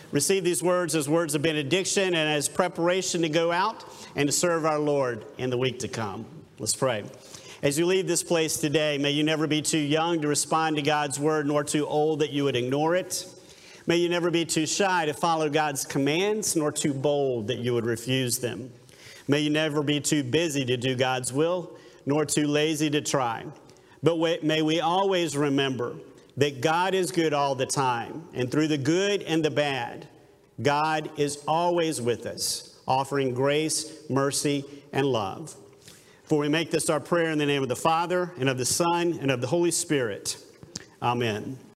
Receive these words as words of benediction and as preparation to go out and to serve our Lord in the week to come. Let's pray. As you leave this place today, may you never be too young to respond to God's word, nor too old that you would ignore it. May you never be too shy to follow God's commands, nor too bold that you would refuse them. May you never be too busy to do God's will, nor too lazy to try. But may we always remember that God is good all the time, and through the good and the bad, God is always with us, offering grace, mercy, and love. For we make this our prayer in the name of the Father, and of the Son, and of the Holy Spirit. Amen.